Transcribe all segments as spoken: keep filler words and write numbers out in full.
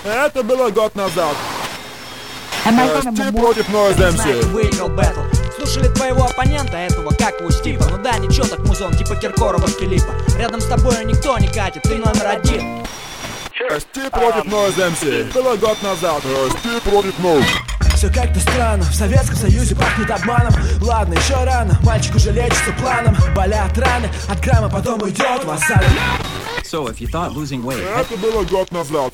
Это было год назад. Стип против Noise эм си. Выиграл бэтл. Слушали твоего оппонента, этого как его Стипа. Ну да, ничего так, музон, типа Киркорова Филиппа. Рядом с тобой никто не катит, ты номер один. Стип против Noise эм си. Было год назад. Стип против Noise. Все как-то странно, в Советском Союзе пахнет обманом. Ладно, еще рано, мальчик уже лечится планом. Болят раны, от грамма потом уйдет в осаду. So if you thought losing weight... Это было год назад.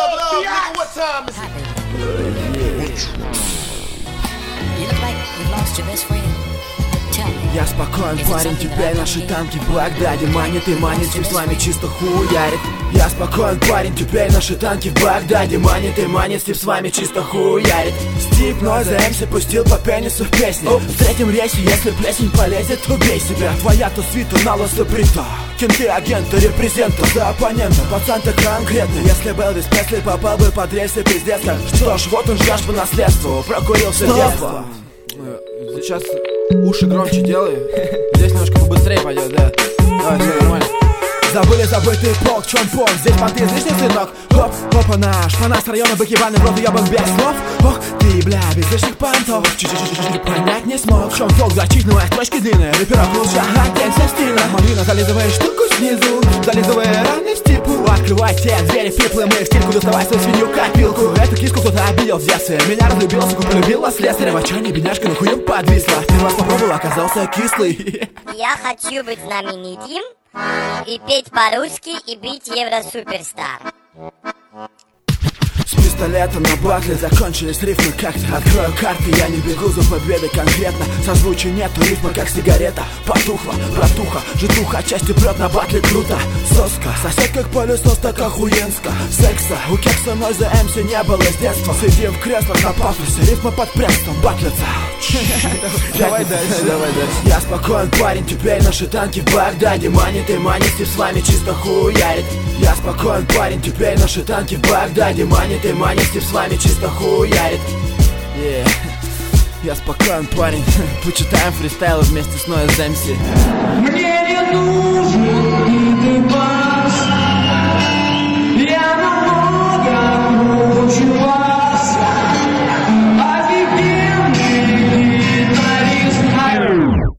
Я спокоен, парень, теперь наши танки в Багдаде манит и манит, тем с вами чисто хуярит. Я спокоен, парень, теперь наши танки в Багдаде манит и манит, тем с вами чисто хуярит. Стип Noise эм си пустил по пенису в песне. В третьем рейсе, если плесень полезет, убей себя. Твоя-то свита на лосо брита. Кенты, агенты, репрезента за оппонента. Пацан-то конкретный. Если был Элвис Пресли, попал бы под рельсы, пиздец. Что ж, вот он ждешь по наследству. Прокурил все детство. Сейчас уши громче делай. Здесь немножко побыстрее пойдет, да. Давай, все нормально. Забыли забытый полк, в чем полк? Здесь понты излишний сынок. Хоп, опа наш, фанат с района бакиваны, в рот ебан без слов. Ох, ты, бля, без лишних понтов. Чуть-чуть понять не смог. В чем полк, зачитывая строчки длинные. Рэпера плюша, агенция стиля. Малина, зализывая штуку снизу, зализывая раны в стипу. Открывай те двери, пиплы, мы в стильку. Доставай свою свинью, копилку. Эту киску кто-то обидел в детстве. Меня разлюбил, сука, полюбила слесаря. В отчаянии бедняжка нахуем подвисла. Ты вас попробовал, оказался кислый. Я хочу быть знаменитым и петь по-русски, и быть евро-суперстар. С пистолета на батле закончились рифмы как-то. Открою карты, я не бегу за победой конкретно. Созвучия нету, рифма как сигарета. Потухла, братуха, житуха, отчасти прет на батле круто. Соска, сосед как пылесос, так охуенско. Секса, у кекса Noise эм си не было с детства. Сидим в креслах на пафосе, рифмы под прессом, батлятся. Давай дальше, давай дальше. Я спокоен, парень, теперь наши танки в Багдаде манит и манит, и с вами чисто хуярит. Я спокоен, парень, теперь наши танки в Багдаде манит и манит, и с вами чисто хуярит. Yeah. Я спокоен, парень. Почитаем фристайлы вместе с Noise эм си. Мне не нужно